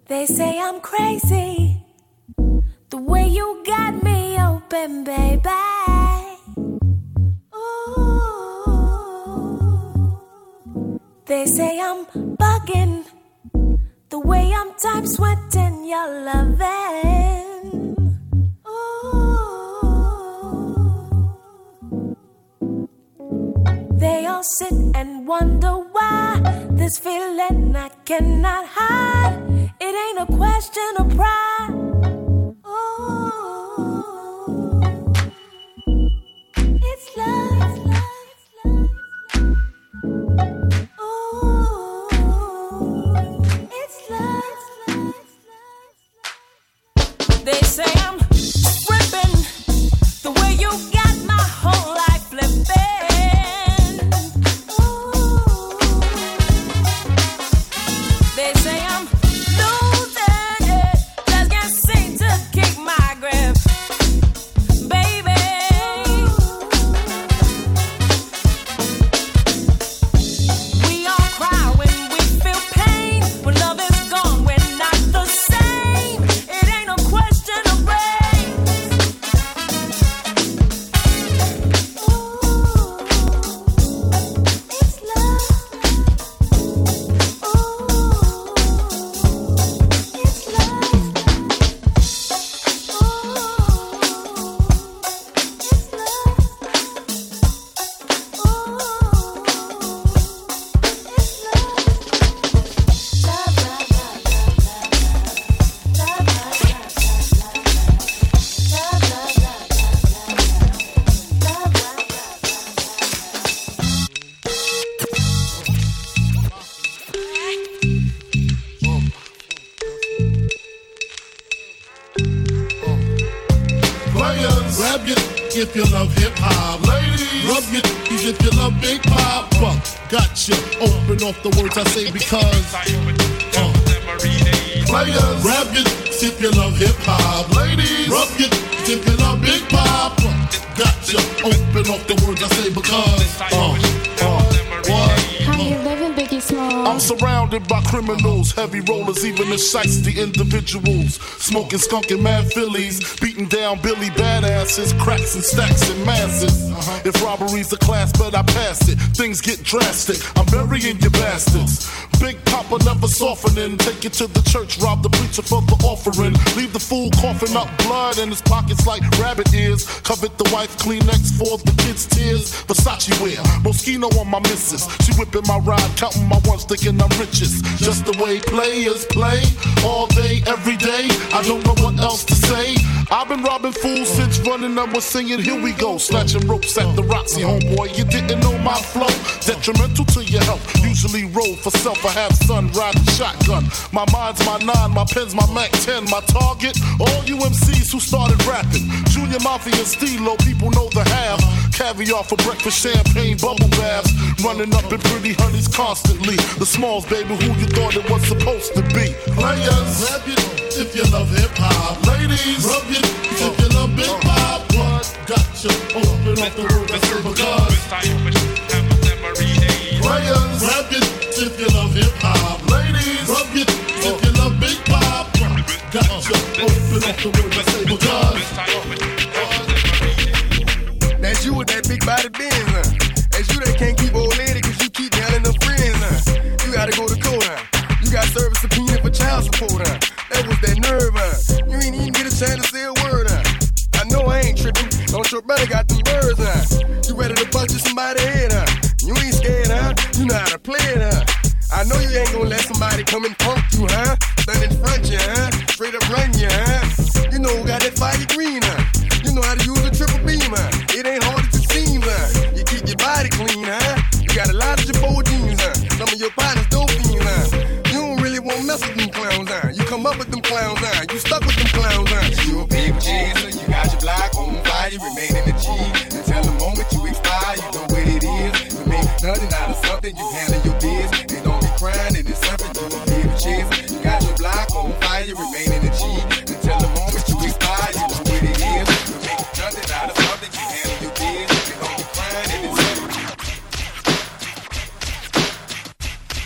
They say I'm crazy, the way you got me open, baby. Ooh. They say I'm bugging, the way I'm time sweating your loving. Ooh. They all sit and wonder why this feeling I cannot hide. It ain't a question of pride. Ooh. It's love, love, love. Ooh. It's love, love, love. They say I'm tripping, the way you got my whole life flipping. Ooh. They say I'm losing it, just can't seem to keep my grip, baby. We all cry when we feel pain. When love is gone, we're not the same. It ain't a question of race. Ooh, it's love. Ooh, it's love. Players, grab your if you love hip hop. Ladies, rub your if you love Big Papa. Gotcha. Open off the words I say because. Players, grab your if you love hip hop. Ladies, rub your if you love Big Papa. Gotcha. Open off the words I say because. What? How you living, Biggie Small? I'm surrounded by criminals, heavy rollers, even the shiesty individuals. Smoking skunk and mad fillies, beating down Billy badasses, cracks and stacks and masses. If robbery's a class, but I pass it. Things get drastic, I'm burying you bastards. Big Papa never softening, take you to the church, rob the preacher for the offering. Leave the fool coughing up blood in his pockets like rabbit ears. Covet the wife Kleenex for the kids' tears. Versace wear, Moschino on my missus. She whipping my ride, counting my ones, thinking I'm richest. Just the way players play, all day, every day. I don't know what else to say. I've been robbing fools since running up was singing, here we go. Snatching ropes at the Roxy, homeboy, you didn't know my flow. Detrimental to your health, usually roll for self. I have son riding shotgun. My mind's my 9, my pen's my Mac 10. My target, all you MCs who started rapping. Junior Mafia and Stilo, people know the half. Caviar for breakfast, champagne, bubble baths. Running up in pretty honeys constantly. The Smalls, baby, who you thought it was supposed to be. Players, grab it if you love hip-hop. Ladies, rub it if you love Big Pop. Gotcha, open up the road, that's it because. Players, grab it if you love hip-hop. Ladies, rub it if you love Big Pop. Gotcha, open up the road, that's it because. That's you with that big body Benz, huh? That's you that can't keep old lady cause you keep down in the friends, huh? You gotta go to court, huh? You got service subpoena for child support, huh? That was that nerve, huh? You ain't even get a chance to say a word, huh? I know I ain't tripping, don't your brother got them birds, huh? You ready to bust somebody's head, huh? You ain't scared, huh? You know how to play it, huh? I know you ain't gonna let somebody come and punk you, huh? Stand in front you, huh? Straight up run you, huh? You know who got that fiery green, huh? You know how to use a triple beam, huh? It ain't hard as it seems, huh? You keep your body clean, huh? You got a lot of your jeans, huh? Some of your partners dope fiends, huh? You don't really want to mess with them clowns, huh? You come up with them clowns, huh? You stuck with them clowns, huh? You a big chaser, you got your block on fire, you remain in the G. Until the moment you expire, you know what it is. You make nothing out of something, you handle your biz. And don't be crying, and it's something you a big chaser. You got your block on fire, you remain in the G. Until the moment you expire, you know what it is. You make nothing out of something, you handle your biz. And don't be crying, and it's something.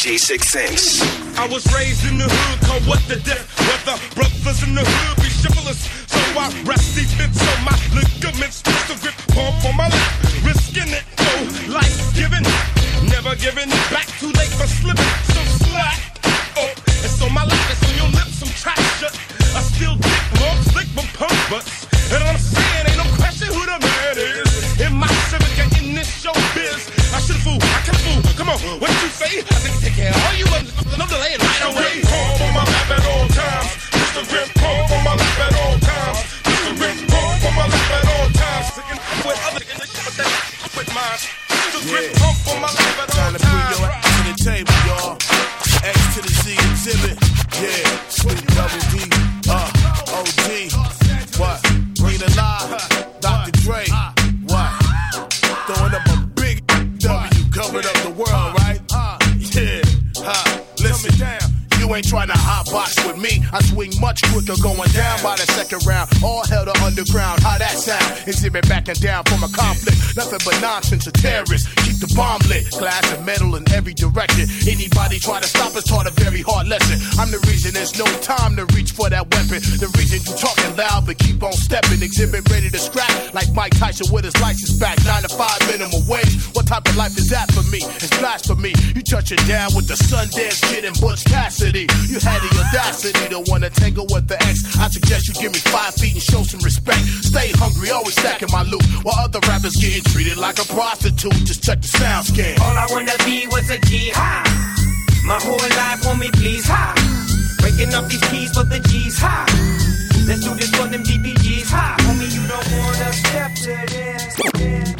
DJ Six Sense. I was raised in the hood, called what the death. Weather brothers in the hood be chivalrous. So I rest these bits on my ligaments. Just a grip pump on my lap. Risking it, no life giving. Never giving it back, too late for slipping. So slack up. It's on my lap, it's on your lips, some track shut. I still dick more slick but punk butts. And I'm saying, ain't no question who the man is. In my civic and in this show biz. I should fool, I can fool. Come on, what you say? I think take care of all you others. No delay, right away. Pump on my lap at all times. Mr. Grip, pump on my lap at all times. Mr. Grip, pump on my lap at all times. Sticking with other niggas, but then with mine. Mr. Grip, pump on my lap at all times. Time to bring your ass to the table, y'all. X to the Z exhibit. Yeah, Sweet Double D. OG. What? Rena Live. Dr. Dre. What? Throwing up a big W. Covered up the world, right? Yeah. Listen down. You ain't trying to hotbox with me. I swing much quicker going down by the second round. All hell to underground. How that sound? Exhibit backing down from a conflict. Nothing but nonsense, a terrorist. Keep the bomb lit. Glass and metal in every direction. Anybody try to stop us taught a very hard lesson. I'm the reason there's no time to reach for that weapon. The reason you talking loud but keep on stepping. Exhibit ready to scrap like Mike Tyson with his license back. 9 to 5 minimum wage. What type of life is that for me? It's blasphemy. You touch it down with the Sundance Kid and Butch Cassidy. You had the audacity to wanna tangle with the ex. I suggest you give me 5 feet and show some respect. Stay hungry, always stacking my loot. While other rappers getting treated like a prostitute. Just check the sound scan. All I wanna be was a G-high. My whole life, homie, please, high. Breaking up these keys for the G's, high. Let's do this for them DPGs, high. Homie, you don't wanna step to this.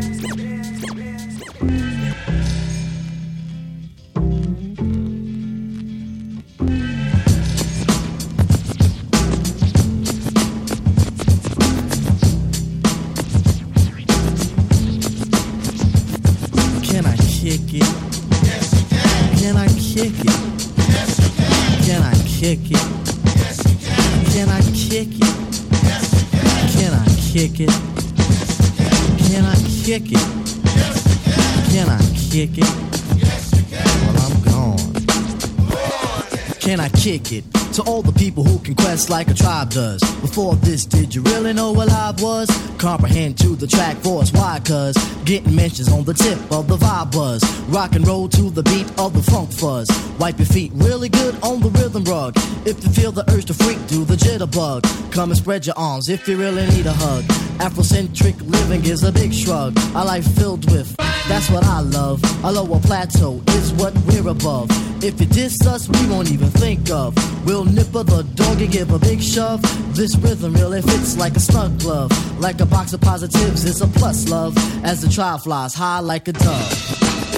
Kick it? Yes, you can. Can I kick it? Yes, you can. Can I kick it? Yes, you can. Can I kick it? Yes, you can. Can I kick it? Yes, you can. Can I kick it? Yes, you can. Can I kick it? Yes, you can. Well, I'm gone. Can I kick it? To all the people who can quest like a tribe does. Before this, did you really know what I was? Comprehend to the track force, why? Cause getting mentions on the tip of the vibe buzz. Rock and roll to the beat of the funk fuzz. Wipe your feet really good on the rhythm rug. If you feel the urge to freak, do the jitterbug. Come and spread your arms if you really need a hug. Afrocentric living is a big shrug. A life filled with, that's what I love. A lower plateau is what we're above. If you diss us, we won't even think of. We'll nipper the dog and give a big shove. This rhythm really fits like a snug glove. Like a box of positives, it's a plus love. As the trial flies high like a dove.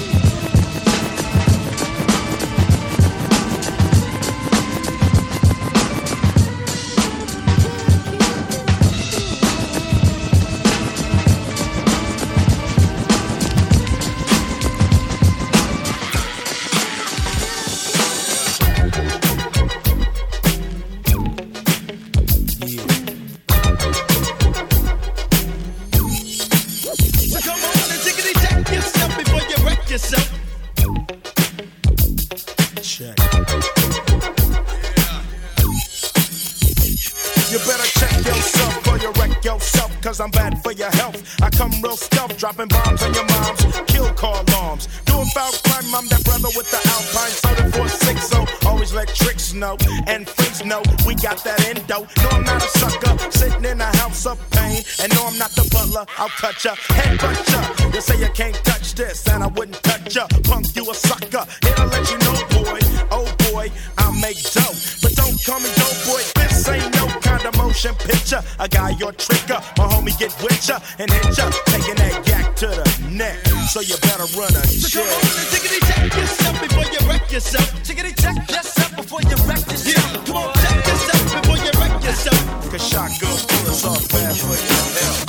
I'm bad for your health. I come real stealth, dropping bombs on your moms, kill car alarms. Doing foul crime, I'm that brother with the Alpine soda 460. Always let tricks know and freaks know we got that endo. No, I'm not a sucker, sitting in a house of pain. And no, I'm not the butler, I'll cut ya, headbutt ya. You say you can't touch this, and I wouldn't touch ya. Punk, you a sucker. Here to let you know, boy, oh boy, I'll make dough. But don't call me dope boy, this ain't no kind of motion picture. A guy, your tricker, my homie get with ya and hit ya, taking that yak to the neck. So you better run a check. So come on and tickety check yourself before you wreck yourself. Tickety check yourself before you wreck yourself. Yeah, come on, check yourself before you wreck yourself. Cause shotgun bullets are bad for your health.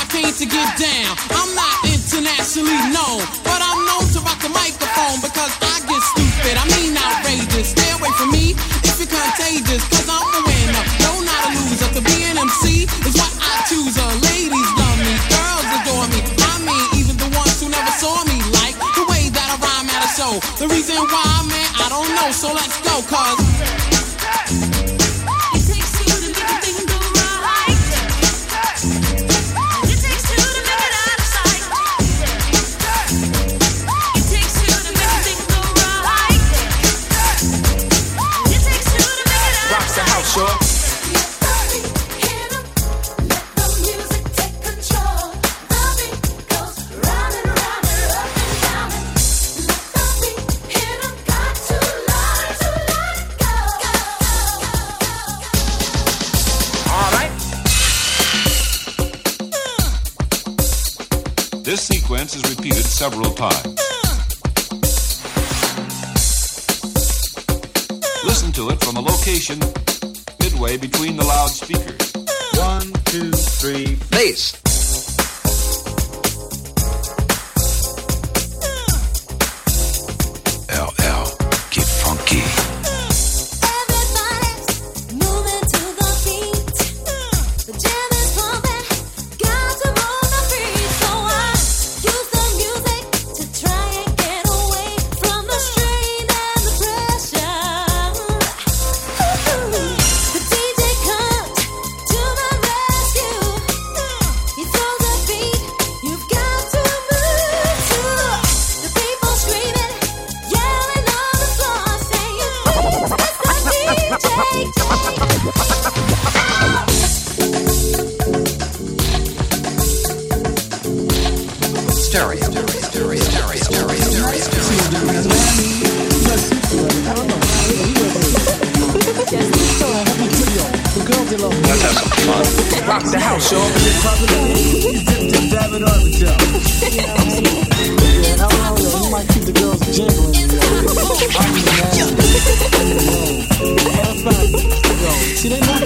I came to get down. I'm not internationally known, but I'm known to rock the microphone because I get stupid. I mean outrageous. Stay away from me if you're contagious, cause I'm a winner. No, not a loser. To be an MC is what I choose. Ladies love me, girls adore me. I mean, even the ones who never saw me like the way that I rhyme at a show. The reason why, man, I don't know. So let's go, cause this sequence is repeated several times. Listen to it from a location midway between the loudspeakers. 1, 2, 3, bass. LL, get funky. Rock the house, y'all. You might keep the girls jingling. See, they not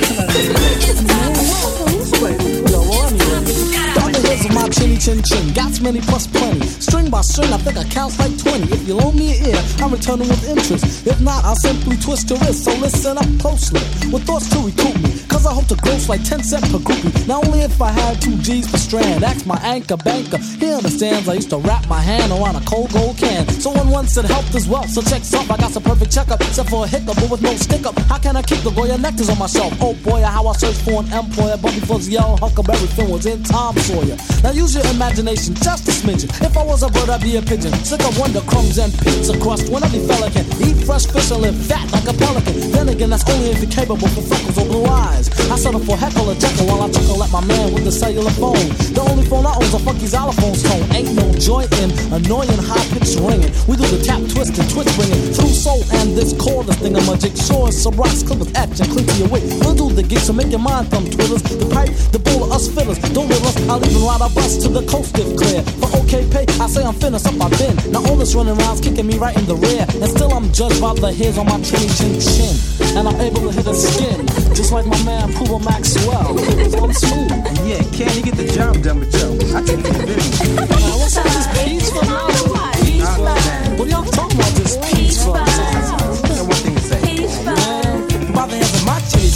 my chinny chin chin, got many plus plenty. String by string, I think I count like 20. If you loan me an ear, I'm returning with interest. If not, I'll simply twist your wrist. So listen up closely, with thoughts to recruit me. Cause I hope to gross like 10 cents per groupie. Not only if I had 2 G's per strand. Ask my anchor banker, he understands. I used to wrap my hand around a cold gold can. Someone once said health is wealth, so check's up. I got some perfect checkup, except for a hiccup, but with no stick up. How can I keep the Goya nectars on my shelf? Oh boy, how I search for an employer. But before the yellow Huckleberry Finn was in Tom Sawyer. Now use your imagination, just a smidgen. If I was a bird, I'd be a pigeon. Sick of wonder crumbs and pizza crust. When every fella can eat fresh fish and live fat like a pelican. Then again, that's only if you're capable for freckles or blue eyes. I settle for heckle or jekyll while I chuckle at my man with the cellular phone. The only phone I own's a funky xylophone's tone. Ain't no joy in annoying high-pitched ringing. We do the tap, twist, and twitch ringing through soul and this cordless thing. I'm a jig. Sure as some rocks, clip with etch and clean to your wit. We'll do the gig, so make your mind thumb twiddlers. The pipe, the bowl of us fiddlers. Don't riddle us, I'll even ride our bus to the coast if clear. For okay pay, I say I'm finished up my bin. Now all this running around's kicking me right in the rear. And still I'm judged by the hairs on my chinny chin chin. And I'm able to hit a skin, just like my man Puma Maxwell. I'm smooth. Yeah, can you get the job done with Joe? I think it's business. What's up with this peaceful? What are y'all talking about this peaceful? One thing to say. Man, by the hands of my chili.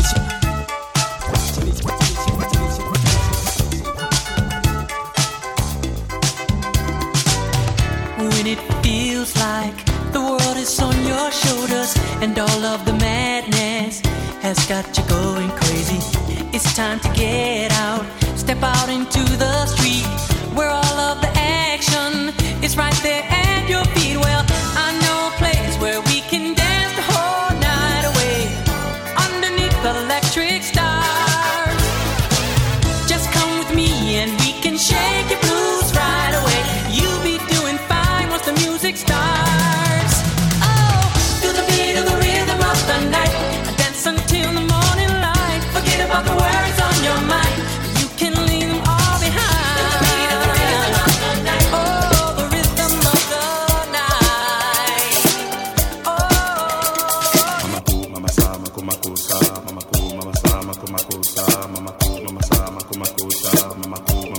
When it feels like the world is on your shoulders and all of the madness has got you going crazy, it's time to get out, step out into the street where all of the action is right there at your feet. Well, I know a place where we can dance the whole night away underneath the electric stars. Just come with me and we can shake your blues right away. You'll be doing fine once the music starts. Oh, to the beat of the rhythm of the night, dance until the morning light. Forget about the words on your mind, you can leave them all behind. To the beat of the rhythm of the night. Oh, the rhythm of the night. Oh, mama ku mama sa mama kusa mama ku mama sa mama kusa mama ku mama sa mama kusa mama ku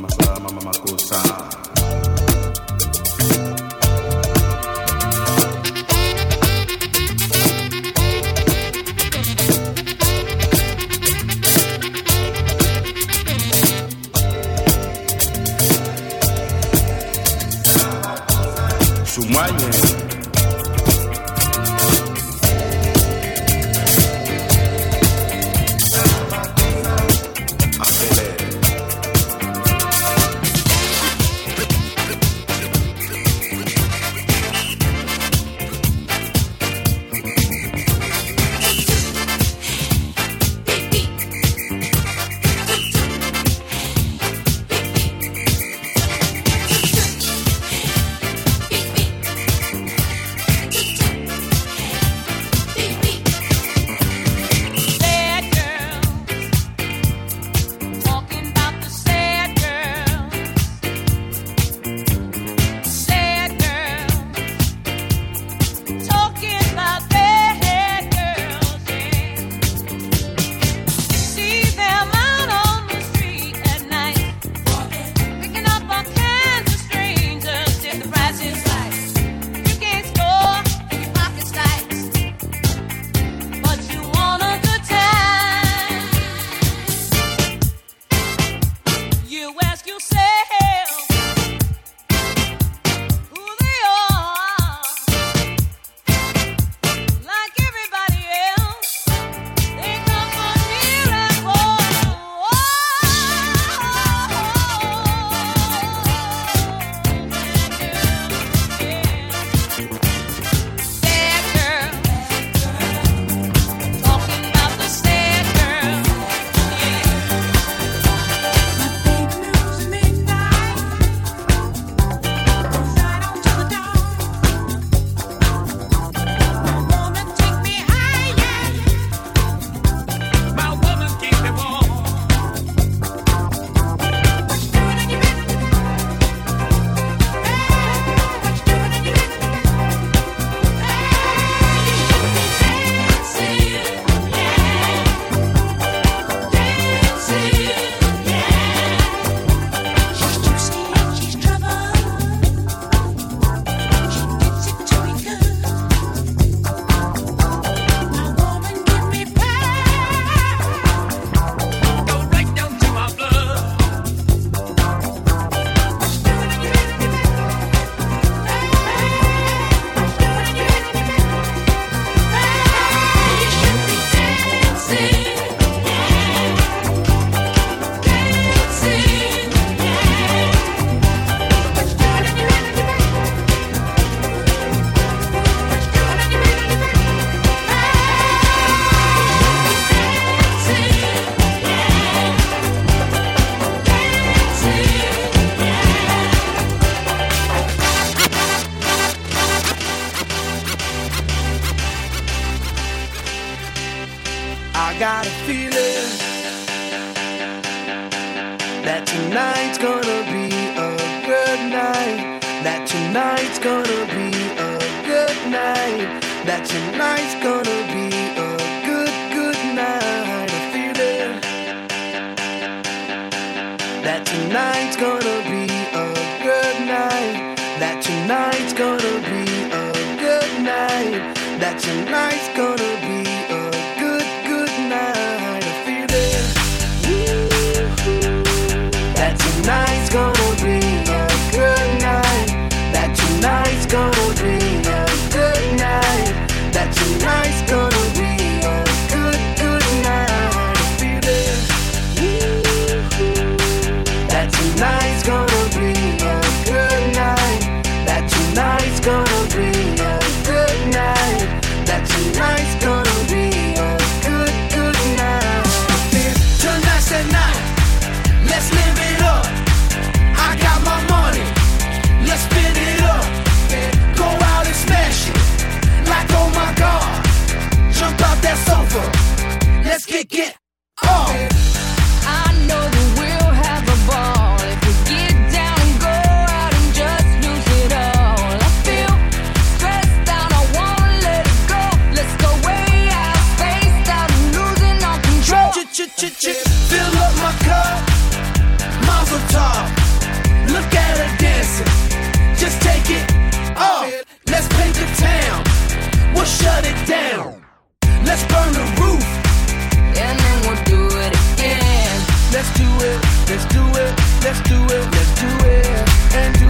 got a feeling that tonight's gonna be a good night. That tonight's gonna be a good night. That tonight's gonna be a good, good night. A feeling that tonight's gonna be a good night. That tonight's gonna be a good night. That tonight's gonna be a good, good night. A feeling that tonight's gonna be a good night. That tonight's gonna be a good night. That tonight's gonna be a good, good night. A feeling that tonight's gonna be a good night. That tonight's gonna be a good night. That tonight's gonna be a good, good night. Tonight's the night. Let's live it up. I got my money. Let's spin it up. Go out and smash it. Like oh my God. Jump out that sofa. Let's kick it off. I know that we'll have a ball if we get down and go out and just lose it all. I feel stressed out, I wanna let it go. Let's go way out, spaced out and losing all control. Fill up my cup, Mazel tov. Look at her dancing, just take it off. Let's paint the town, we'll shut it down. Let's burn the roof, and then we'll do it again. Let's do it, let's do it, let's do it, let's do it, and do